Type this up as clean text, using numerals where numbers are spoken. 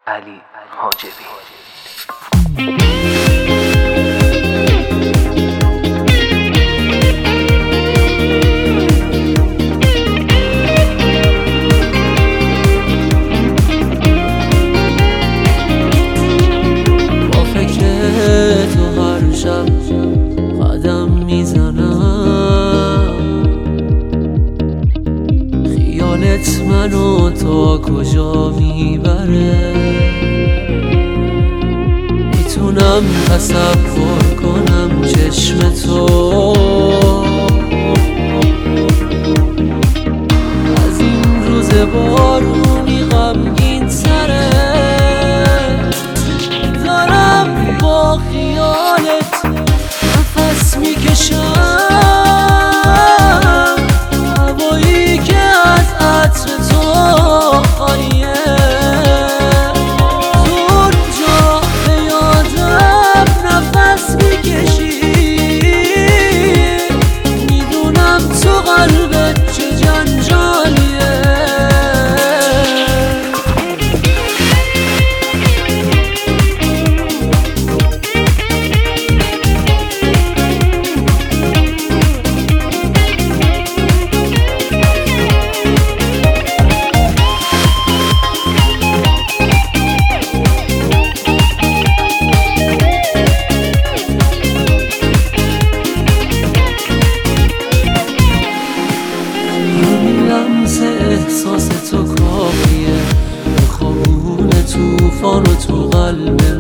علی حاجبی. با فکر تو هر شب قدم میزنم، خیالت منو تا کجا میبره. میتونم تصور کنم چشم تو از این روز بارونی غمگین تره. دارم با خیالت نفس میکشم، هوایی که از عطر تو خالیه. تو اونجا به یادم نفس میکشی، میدونم تو قلبت چه جنجالیه. احساس تو کافیه، بخوابون توفان و تو قلب